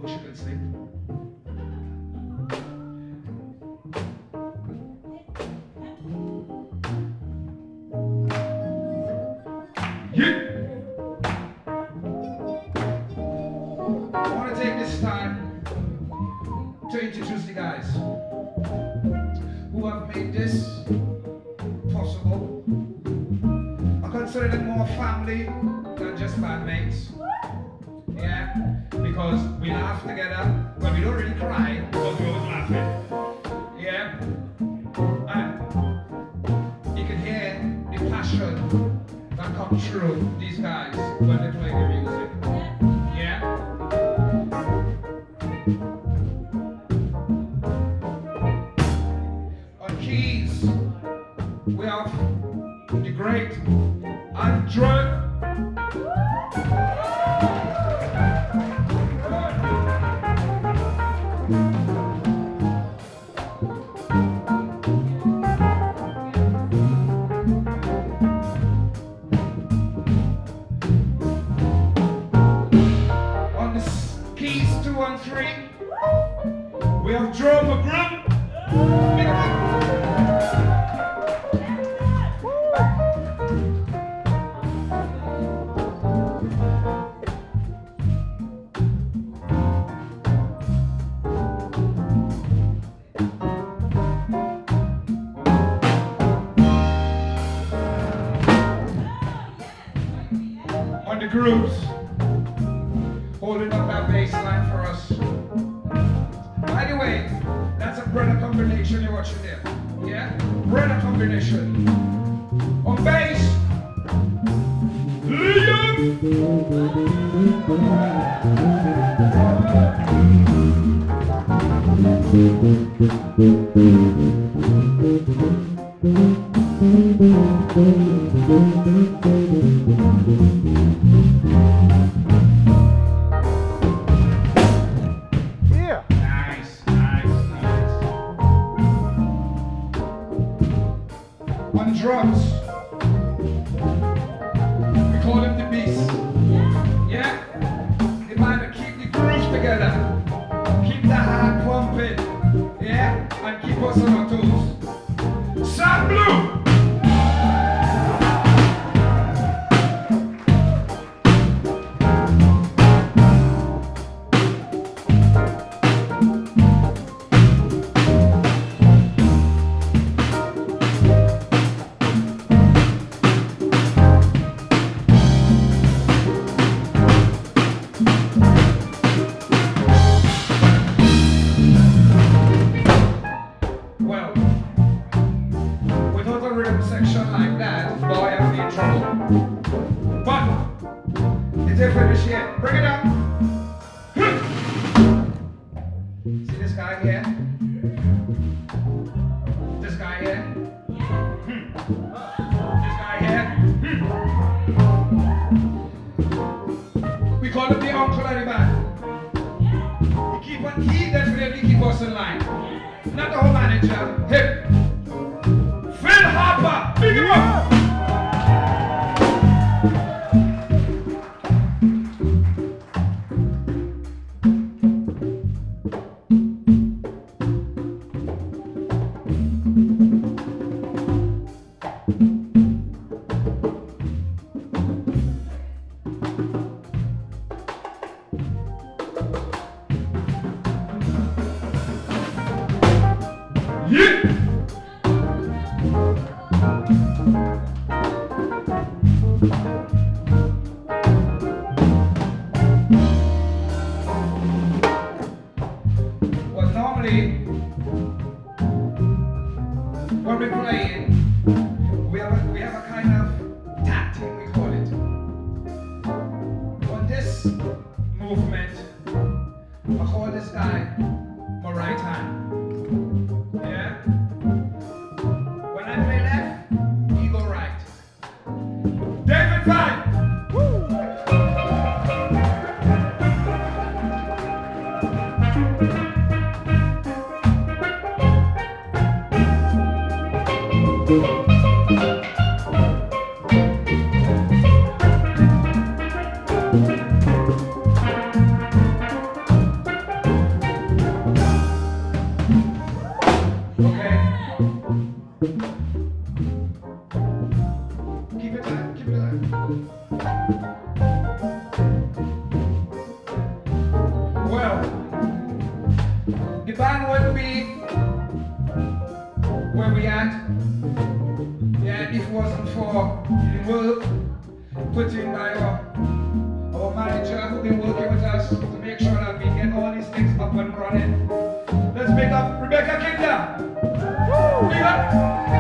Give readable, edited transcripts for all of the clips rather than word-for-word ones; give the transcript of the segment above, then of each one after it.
Wish you could sleep. Yeah. I want to take this time to introduce the guys who have made this possible. I consider them more family than just bandmates. Yeah, because we laugh together, but we don't really cry because we're always laughing. Yeah, and you can hear the passion that comes through these guys when they play the music. Yeah. On keys, we have the great Andre. On the keys 2 and 3, we have Joe McGrimm. On the grooves, holding up that bass line for us. By the way, that's a brother combination you're watching there. Yeah? Brother combination. On bass, Liam! Yeah. Nice, nice, nice. On drums, we call him the Beast. Yeah? The man that keep the grooves together, keep the heart pumping, yeah? And keep us on our toes. Sam Blue! Well, without a rhythm section like that, boy, I'd be in trouble. But, it's a finish yet. Bring it up. See this guy here? This guy here? This guy here? We call him the uncle of the band. He definitely keep us in line. Not the whole manager. Him. Phil Harper. Big him up. Yeah. Well, normally when we're playing, we have a if it wasn't for the work put in by our manager who's been working with us to make sure that we get all these things up and running. Let's make up Rebecca Kinder. Big up.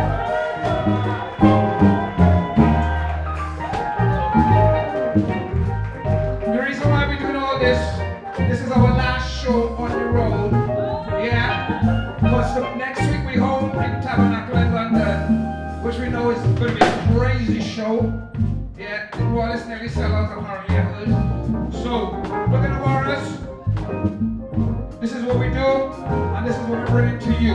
The reason why we're doing all this is our last show on the road. Yeah? Because next week we're home in Tabernacle in London, which we know is going to be a crazy show. Yeah, the Royal nearly sell out apparently, I heard. So, look at the Warriors. This is what we do, and this is what we bring it to you.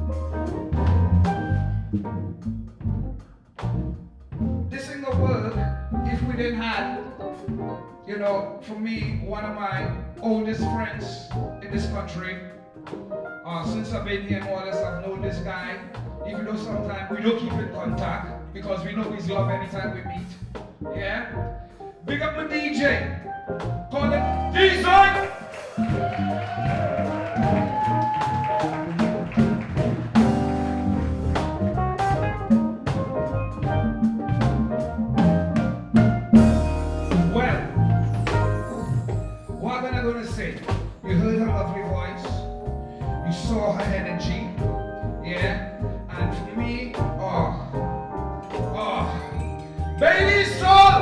This ain't gonna work if we didn't have, you know, for me, one of my oldest friends in this country. Since I've been here more or less, I've known this guy. Even though sometimes we don't keep in contact because we know he's love anytime we meet. Yeah? Big up my DJ. Call him D-Son. Well, what am I going to say? You heard her lovely voice. You saw her energy. Yeah? And for me, Baby Soul!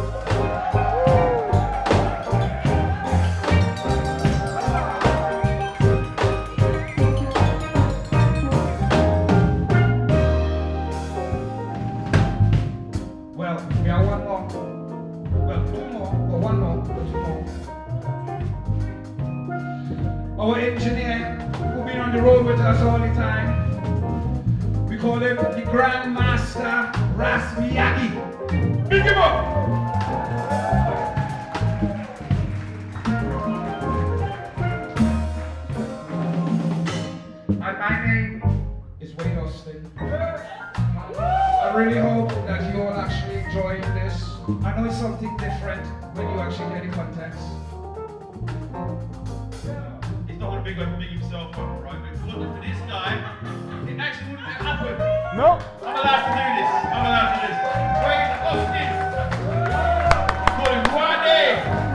Well, we have one more. Well, two more. Or one more. Or two more. Our engineer, who's been on the road with us all the time. We call him the Grandmaster Ras Miyagi. Pick him up! And my name is Wade Austin. I really hope that you all actually enjoy this. I know it's something different when you actually get the context. He's not going to big himself up, right? But if it wasn't for this guy, it actually wouldn't have happened. No. I'm allowed to do this. I'm allowed to do this. Wade Austin. Call him Wade.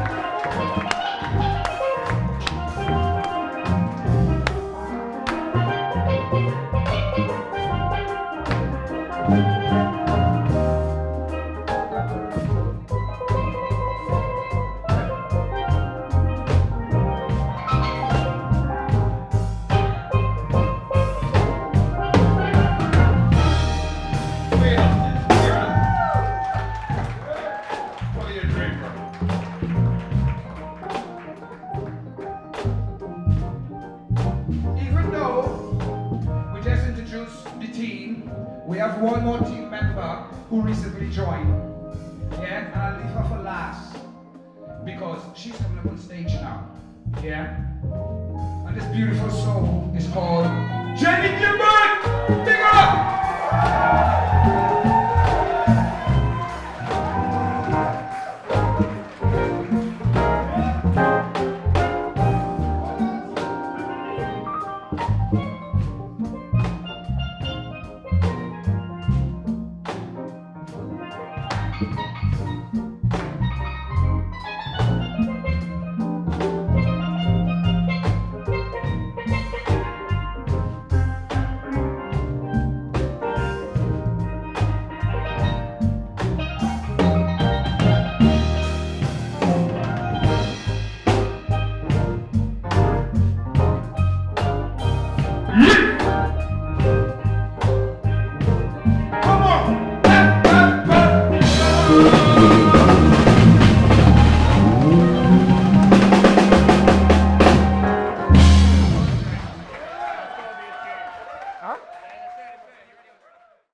We have one more team member who recently joined. Yeah, and I'll leave her for last because she's coming up on stage now. Yeah, and this beautiful soul is called Jenny Gilbert. Big up!